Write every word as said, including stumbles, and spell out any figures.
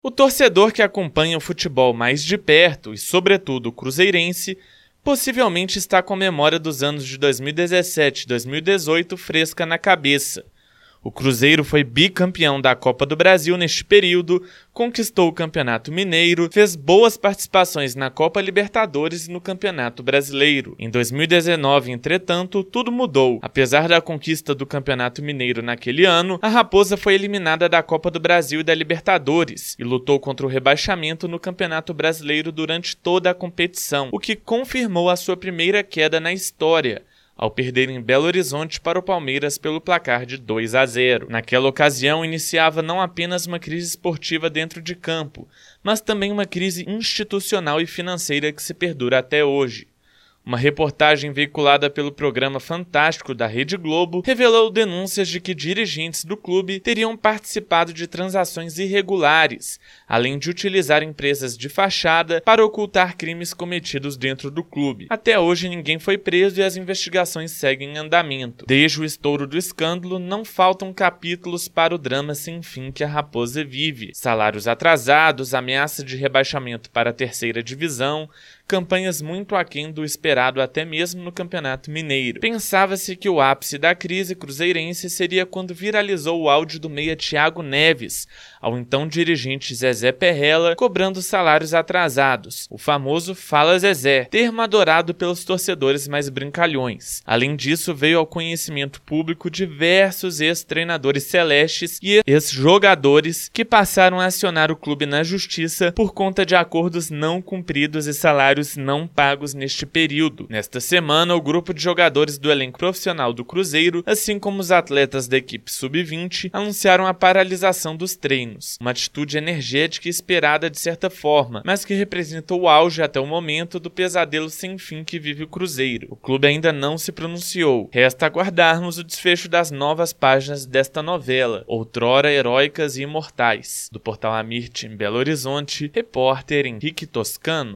O torcedor que acompanha o futebol mais de perto e, sobretudo, o cruzeirense, possivelmente está com a memória dos anos de dois mil e dezessete e dois mil e dezoito fresca na cabeça. O Cruzeiro foi bicampeão da Copa do Brasil neste período, conquistou o Campeonato Mineiro, fez boas participações na Copa Libertadores e no Campeonato Brasileiro. Em dois mil e dezenove, entretanto, tudo mudou. Apesar da conquista do Campeonato Mineiro naquele ano, a Raposa foi eliminada da Copa do Brasil e da Libertadores e lutou contra o rebaixamento no Campeonato Brasileiro durante toda a competição, o que confirmou a sua primeira queda na história, ao perder em Belo Horizonte para o Palmeiras pelo placar de dois a zero. Naquela ocasião, iniciava não apenas uma crise esportiva dentro de campo, mas também uma crise institucional e financeira que se perdura até hoje. Uma reportagem veiculada pelo programa Fantástico da Rede Globo revelou denúncias de que dirigentes do clube teriam participado de transações irregulares, além de utilizar empresas de fachada para ocultar crimes cometidos dentro do clube. Até hoje ninguém foi preso e as investigações seguem em andamento. Desde o estouro do escândalo, não faltam capítulos para o drama sem fim que a Raposa vive. Salários atrasados, ameaça de rebaixamento para a terceira divisão, campanhas muito aquém do esperado até mesmo no Campeonato Mineiro. Pensava-se que o ápice da crise cruzeirense seria quando viralizou o áudio do meia Thiago Neves, ao então dirigente Zezé Perrella, cobrando salários atrasados, o famoso Fala Zezé, termo adorado pelos torcedores mais brincalhões. Além disso, veio ao conhecimento público diversos ex-treinadores celestes e ex-jogadores que passaram a acionar o clube na justiça por conta de acordos não cumpridos e salários não pagos neste período. Nesta semana, o grupo de jogadores do elenco profissional do Cruzeiro, assim como os atletas da equipe sub vinte, anunciaram a paralisação dos treinos, uma atitude energética e esperada de certa forma, mas que representa o auge até o momento do pesadelo sem fim que vive o Cruzeiro. O clube ainda não se pronunciou. Resta aguardarmos o desfecho das novas páginas desta novela, outrora heróicas e imortais. Do portal Amirte, em Belo Horizonte, repórter Henrique Toscano.